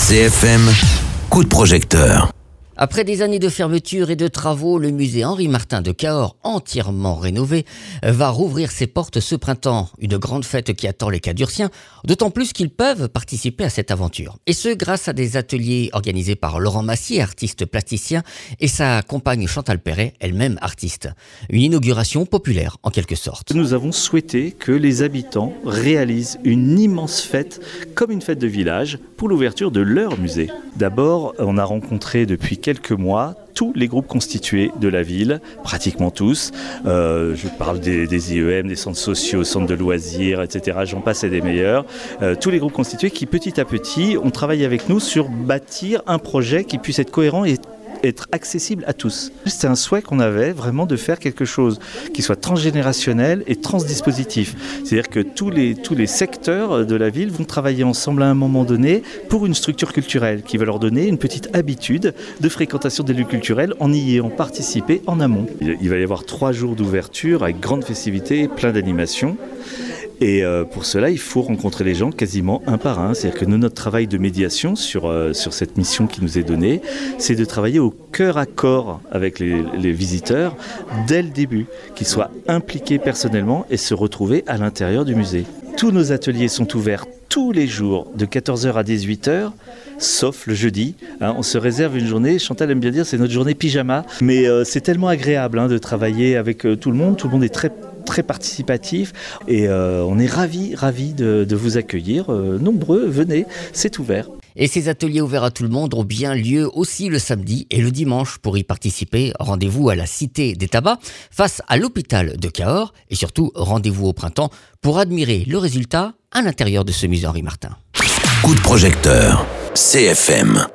CFM, coup de projecteur. Après des années de fermeture et de travaux, le musée Henri-Martin de Cahors, entièrement rénové, va rouvrir ses portes ce printemps. Une grande fête qui attend les Cadurciens, d'autant plus qu'ils peuvent participer à cette aventure. Et ce, grâce à des ateliers organisés par Laurent Massier, artiste plasticien, et sa compagne Chantal Perret, elle-même artiste. Une inauguration populaire, en quelque sorte. Nous avons souhaité que les habitants réalisent une immense fête, comme une fête de village, pour l'ouverture de leur musée. D'abord, on a rencontré depuis quelques mois tous les groupes constitués de la ville, pratiquement tous. Je parle des IEM, des centres sociaux, centres de loisirs, etc. J'en passe et des meilleurs. Tous les groupes constitués qui, petit à petit, ont travaillé avec nous sur bâtir un projet qui puisse être cohérent et être accessible à tous. C'était un souhait qu'on avait vraiment de faire quelque chose qui soit transgénérationnel et transdispositif. C'est-à-dire que tous les secteurs de la ville vont travailler ensemble à un moment donné pour une structure culturelle qui va leur donner une petite habitude de fréquentation des lieux culturels en y ayant participé en amont. Il va y avoir 3 jours d'ouverture avec grande festivité, plein d'animations. Et pour cela, il faut rencontrer les gens quasiment un par un. C'est-à-dire que notre travail de médiation sur cette mission qui nous est donnée, c'est de travailler au cœur à corps avec les visiteurs dès le début, qu'ils soient impliqués personnellement et se retrouver à l'intérieur du musée. Tous nos ateliers sont ouverts tous les jours de 14h à 18h, sauf le jeudi. On se réserve une journée, Chantal aime bien dire, c'est notre journée pyjama. Mais c'est tellement agréable de travailler avec tout le monde est très participatif et on est ravis de vous accueillir. Nombreux, venez, c'est ouvert. Et ces ateliers ouverts à tout le monde ont bien lieu aussi le samedi et le dimanche. Pour y participer, rendez-vous à la Cité des Tabacs, face à l'hôpital de Cahors. Et surtout, rendez-vous au printemps pour admirer le résultat à l'intérieur de ce musée Henri-Martin. Coup de projecteur, CFM.